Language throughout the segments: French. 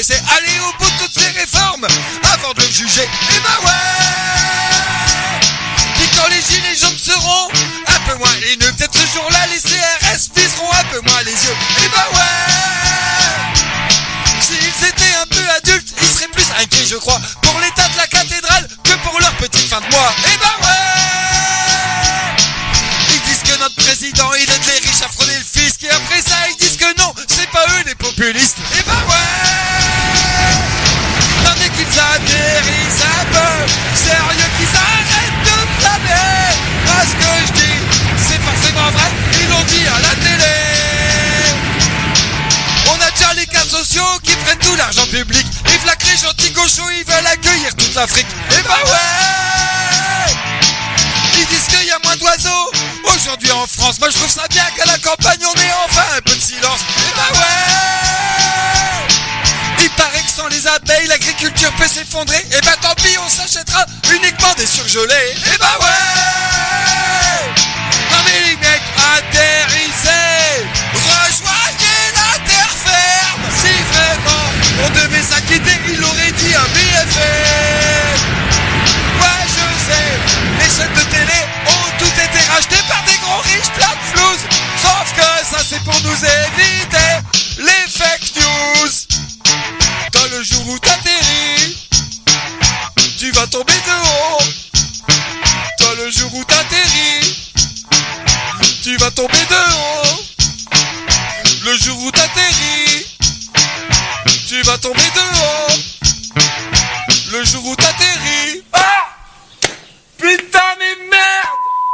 c'est aller au bout de toutes ces réformes avant de le juger. Et bah ouais. Puis quand les gilets jaunes seront un peu moins haineux, peut-être ce jour-là les CRS viseront un peu moins les yeux. Et bah ouais. S'ils étaient un peu adultes, ils seraient plus inquiets, je crois, pour l'état de la cathédrale que pour leur petite fin de mois. Et bah ouais. Ils disent que notre président, il aide les riches à frauder le fisc, et après ça, ils disent que non, c'est pas eux les populistes. Et bah ouais. Non, dès qu'ils atterrissent un peu, sérieux qu'ils arrêtent de blâmer. Parce que je dis, c'est forcément vrai, ils l'ont dit à la télé. On a déjà les cas sociaux qui prennent tout l'argent public. Et v'là que les gentils gauchos, ils veulent accueillir toute l'Afrique. Et bah ouais. Ils disent qu'il y a moins d'oiseaux aujourd'hui en France. Moi je trouve ça bien qu'à la campagne on ait enfin un peu de silence. Et bah ouais. Il paraît que sans les abeilles l'agriculture peut s'effondrer. Et bah tant pis, on s'achètera uniquement des surgelés. Et bah ouais. Non mais les mecs, atterrissez, rejoignez la terre ferme. Si vraiment on devait s'inquiéter, il aurait dit un BFM. Ouais je sais, les chaînes de télé ont toutes été rachetées par des gros riches plein de flouze. Sauf que ça c'est pour nous éviter les fake news. Dans le jour où t'atterris, tu vas tomber de haut. Dans le jour où t'atterris, tu vas tomber de haut. Le jour où t'atterris, tu vas tomber de haut. Le jour où t'atterris. Ah! Putain mais merde!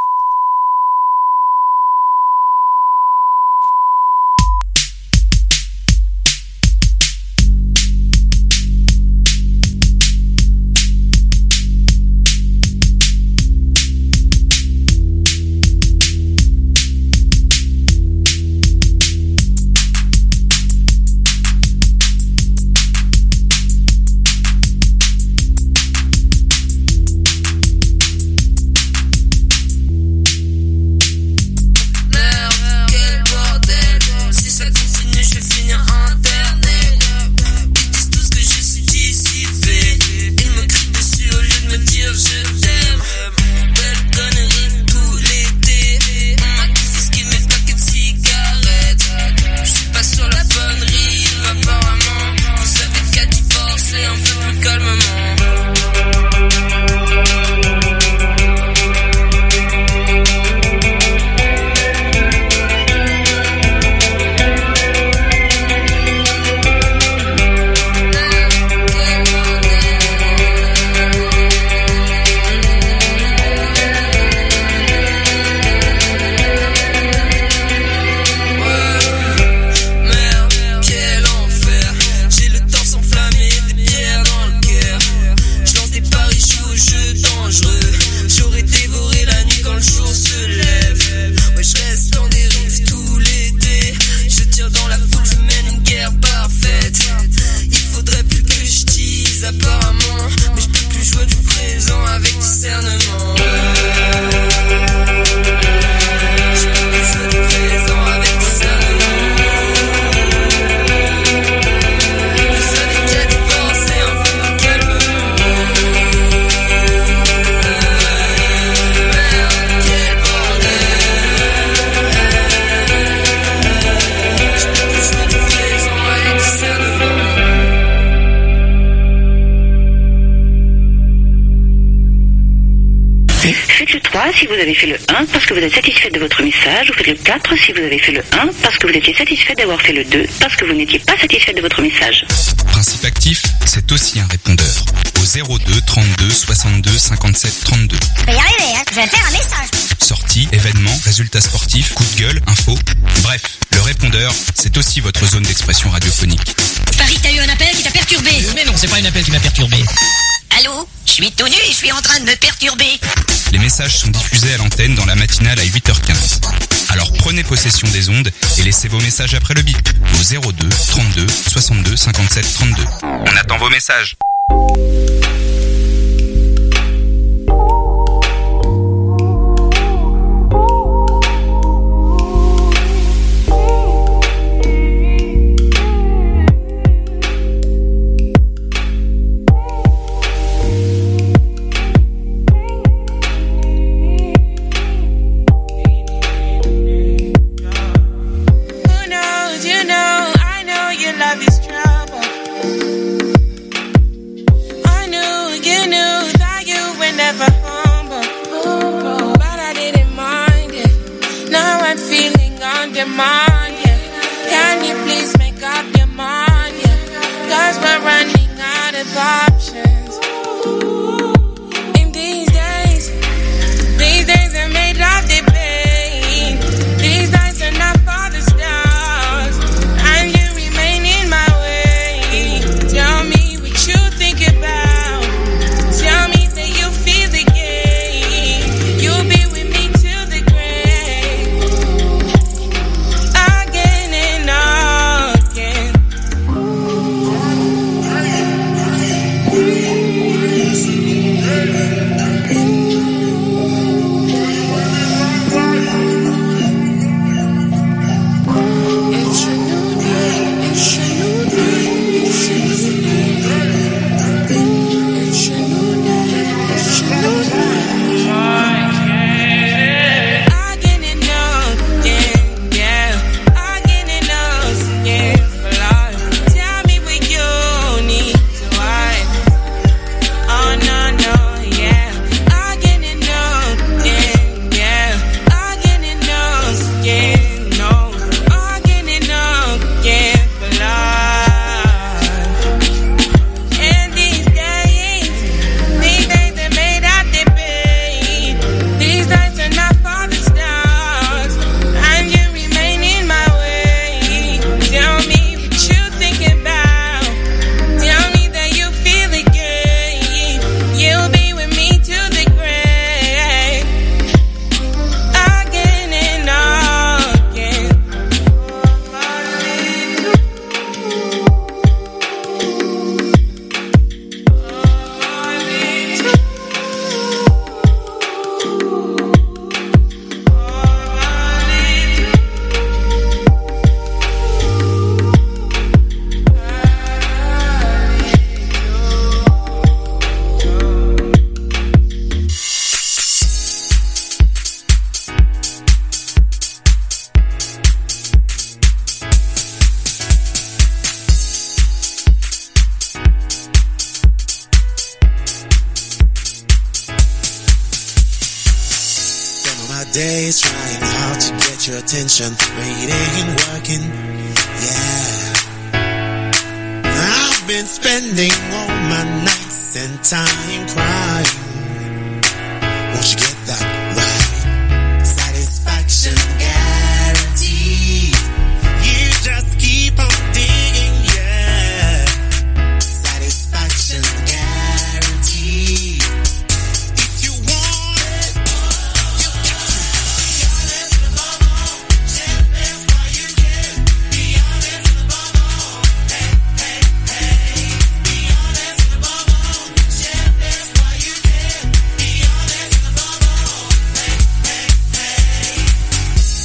Si vous avez fait le 1 parce que vous êtes satisfait de votre message, vous faites le 4 si vous avez fait le 1 parce que vous étiez satisfait d'avoir fait le 2 parce que vous n'étiez pas satisfait de votre message. Principe actif, c'est aussi un répondeur. Au 02 32 62 57 32. Je vais y arriver, hein. Je vais faire un message. Sorties, événements, résultats sportifs, coups de gueule, infos. Bref, le répondeur, c'est aussi votre zone d'expression radiophonique. Paris, t'as eu un appel qui t'a perturbé. Mais non, c'est pas un appel qui m'a perturbé. Allô? Je suis tout nu et je suis en train de me perturber. Les messages sont diffusés à l'antenne dans la matinale à 8h15. Alors prenez possession des ondes et laissez vos messages après le bip. Au 02 32 62 57 32. On attend vos messages. on, yeah. Can you please make up your mind, yeah? 'Cause we're running out of options. In these days are made of debate. These nights are not for the stars, and you remain in my way. Tell me what you think about. Tell me that you feel the game. You'll be with me till the grave, again and again. It's a new day, it's a new day, it's a new day. It's a new day, it's a new day. Again and again, yeah. Again and again, Lord. Tell me what you need to hide. Oh no, no, yeah. Again and again, yeah. Again and again, no. Again and again, Lord. And these days are made of debate. These nights are not for the stars, and you remain in my way. Tell me what you think about. Tell me that you feel again. You'll be with me till the grave, again and again. Spend all my days trying hard to get your attention, but it ain't working. Yeah, I've been spending all my nights and time crying. Won't you get that right? Satisfaction guaranteed. You just keep on digging, yeah. Satisfaction guaranteed. If you want it, you got to be honest above all. Share best while you can. Be honest above all. Hey, hey, hey. Be honest above all. Share best while you can. Be honest above all. Hey, hey, hey.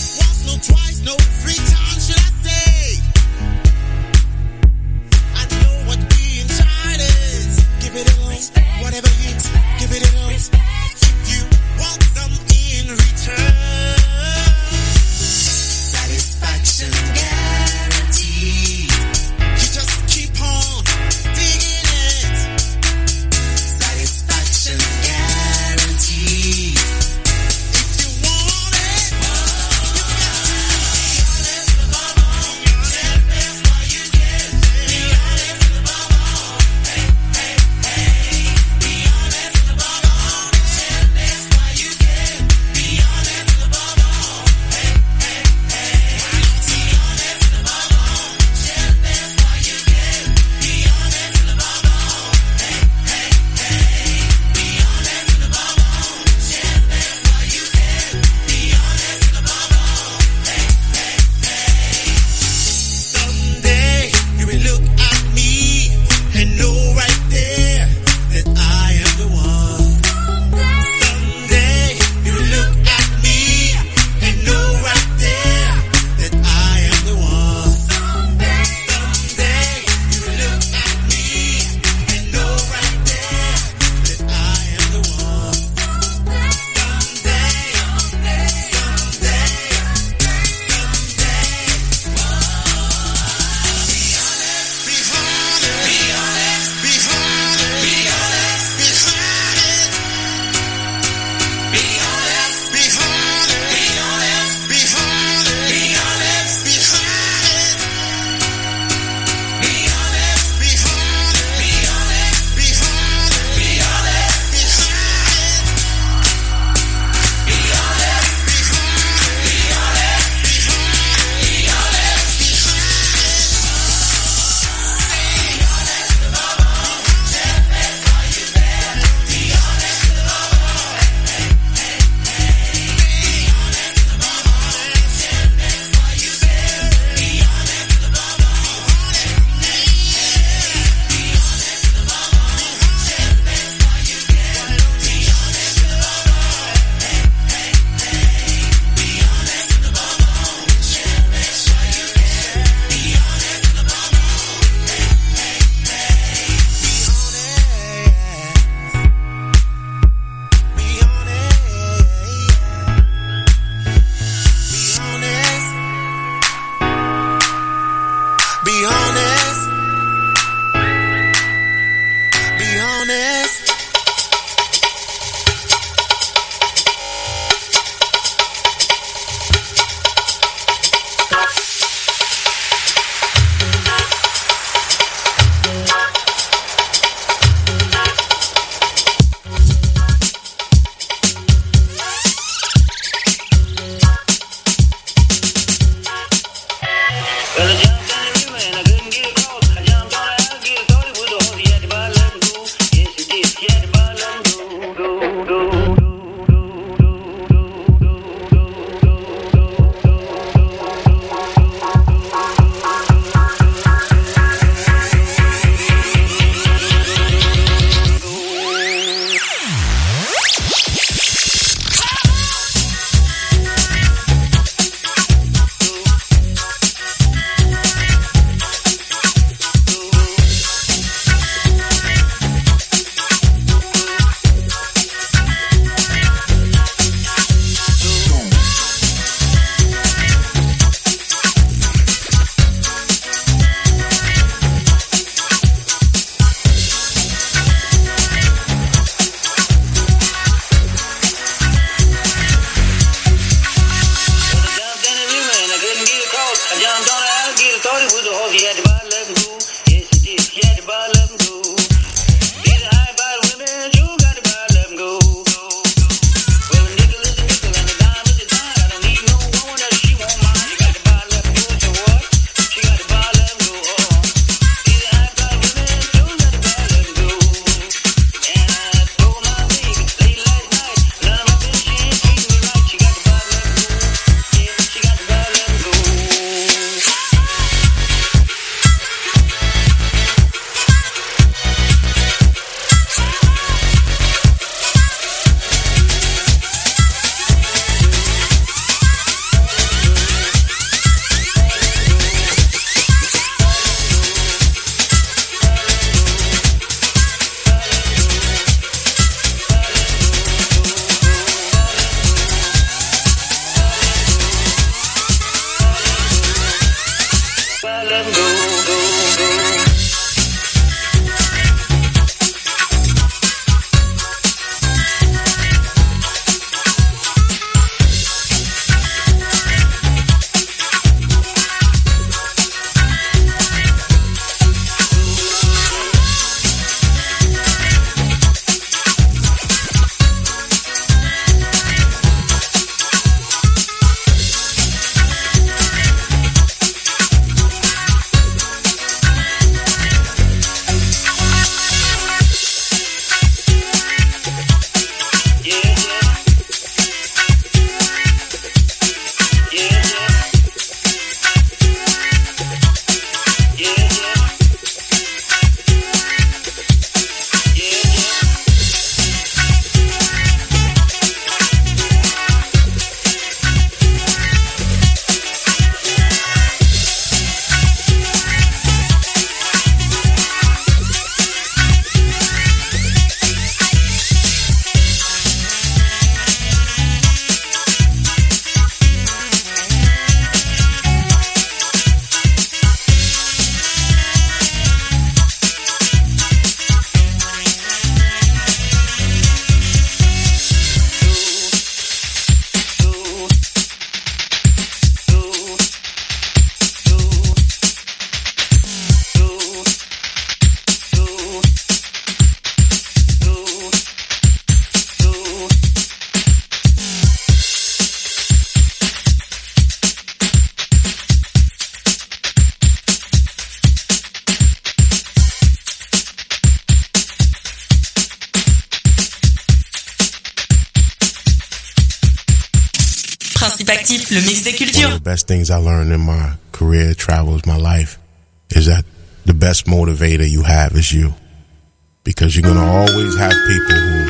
Principe Actif, le mix des cultures. One of the best things I learned in my career, travels, my life, is that the best motivator you have is you. Because you're going to always have people who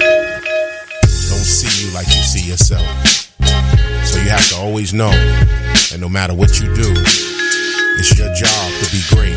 don't see you like you see yourself. So you have to always know that no matter what you do, it's your job to be great.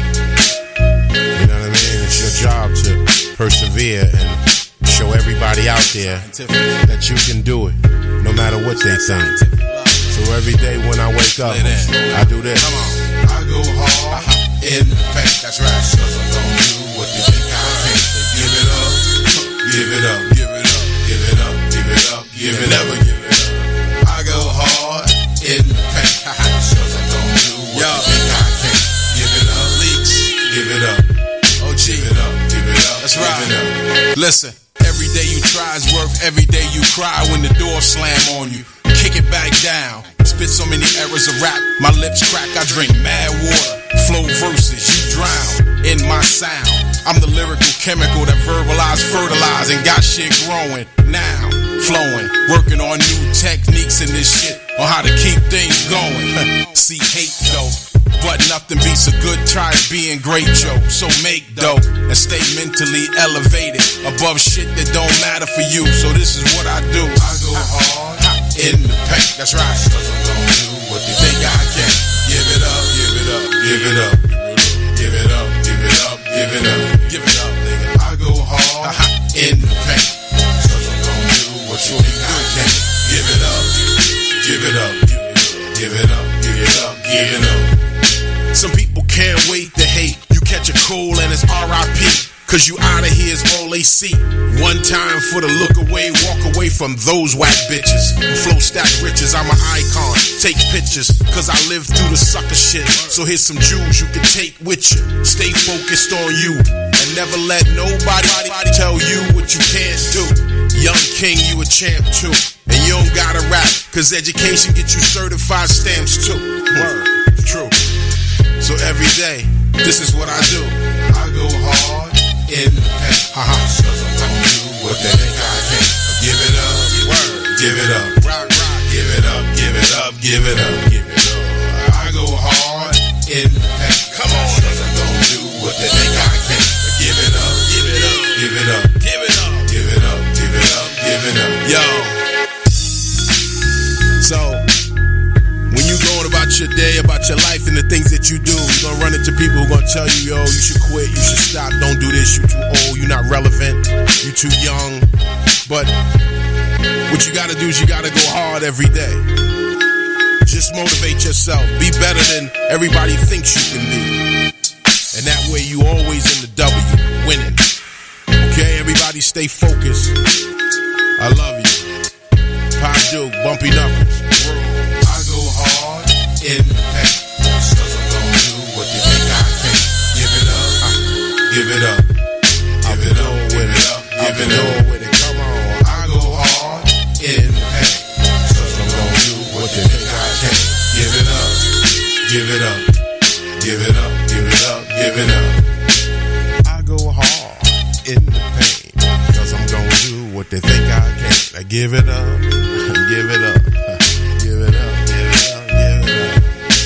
You know what I mean? It's your job to persevere and show everybody out there that you can do it, no matter what they think. So every day when I wake up, I do this. Come on. I go hard in the paint. That's right. 'Cause I'm gonna do what you think I can. Give it up, give it up, give it up, give it up, give it up, give it up, never give it up. I go hard in the paint. 'Cause I'm gonna do what you think I can. Give it up, leaks. Give it up. OG. Give it up, give it up. That's right. Give it up. Listen. Every day you try is worth every day you cry when the door slam on you. Kick it back down. Spit so many errors of rap, my lips crack, I drink mad water. Flow verses, you drown in my sound. I'm the lyrical chemical that verbalize, fertilize, and got shit growing. Now, flowing, working on new techniques in this shit, on how to keep things going. See hate though, but nothing beats a good try at being great, Joe. So make dough and stay mentally elevated above shit that don't matter for you. So this is what I do. I go hard in the paint. That's right. 'Cause I'm gonna do what you think I can. Give it up, give it up, give it up, give it up, give it up, give it up, give it up, nigga. I go hard in the paint. 'Cause I'm gonna do what you think I can. Give it up, give it up, give it up, give it up, give it up. Some people can't wait to hate. You catch a cold and it's R.I.P. 'Cause you out of here is all they see. One time for the look away, walk away from those whack bitches. Flow stack riches, I'm an icon. Take pictures, 'cause I lived through the sucker shit. So here's some jewels you can take with you. Stay focused on you and never let nobody tell you what you can't do. Young king, you a champ too. And you don't gotta rap, 'cause education gets you certified stamps too. Word, true. So every day, this is what I do. I go hard in the paint. 'Cause I'm gonna do what they think I can. Give it up, word, give it up, rock, rock, give it up, give it up, give it up, give it up. I go hard in the paint. Come on, 'cause I'm gonna do what they think I can. Give it up, give it up, give it up, give it up, give it up, give it up, give it up. Yo. So when you going about your day, about your life and the things that you do, you're gonna run into people who gonna tell you, yo, you should quit, you should stop, don't do this, you too old, you're not relevant, you too young. But what you gotta do is you gotta go hard every day. Just motivate yourself, be better than everybody thinks you can be. And that way you always in the W, winning. Okay, everybody stay focused. I love you. Pop Duke, Bumpy Knuckles. I go hard in the paint. 'Cause I'm gonna do what you think I can. Give it up, give it up, give it up, give it up, give it up with it. Come on, I go hard in the paint. 'Cause I'm gonna do what you think I can. Give it up, give it up, give it up, give it up, give it up. I go hard in the paint. 'Cause I'm gonna do what they think I can. I give it up, give it up, give it up, give it up, give it up.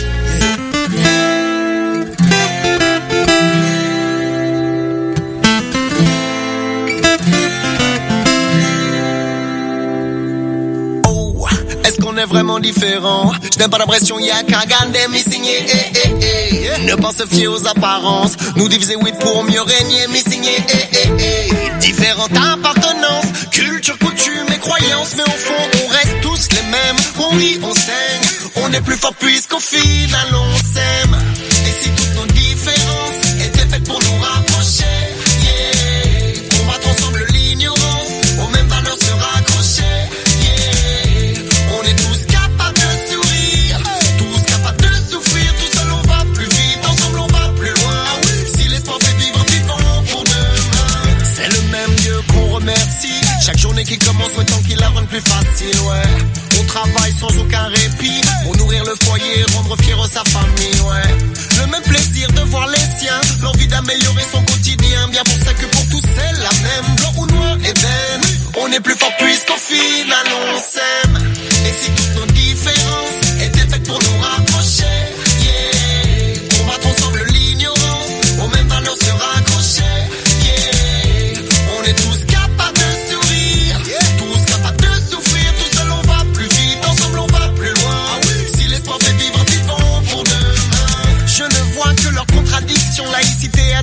Oh, est-ce qu'on est vraiment différent? Je n'aime pas la pression, y'a qu'à garder mes signer. Ne pas se fier aux apparences. Nous diviser oui pour mieux régner, mes signer. Différentes appartenances, culture, coutume et croyances, mais au fond on reste tous les mêmes. On rit, on saigne, on est plus fort puisqu'au final on s'aime. Et si toutes nos différences étaient faites pour nous rapprocher, yeah, combattre ensemble l'ignorance, aux mêmes valeurs se raccrocher, yeah. On est tous capables de sourire, tous capables de souffrir, tout seul on va plus vite, ensemble on va plus loin. Si l'espoir fait vivre, vivons pour demain. C'est le même Dieu qu'on remercie, chaque journée qui commence souhaitant qu'il la rende plus facile, ouais. On travaille sans aucun répit, pour nourrir le foyer, rendre fier sa famille, ouais. Le même plaisir de voir les siens, l'envie d'améliorer son quotidien, bien pour ça que pour tous c'est la même. Blanc ou noir, ébène, on est plus fort puisqu'au final on s'aime. Et si toutes nos différences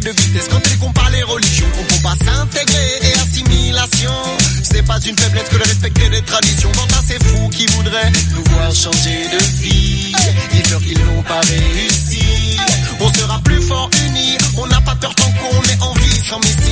de vitesse quand ils comparent les religions. On combat s'intégrer et assimilation. C'est pas une faiblesse que de respecter les traditions. Quant à ces fous qui voudraient nous voir changer de vie, dis-leur qu'ils n'ont pas réussi. On sera plus fort unis, on n'a pas peur tant qu'on est en vie sans missile.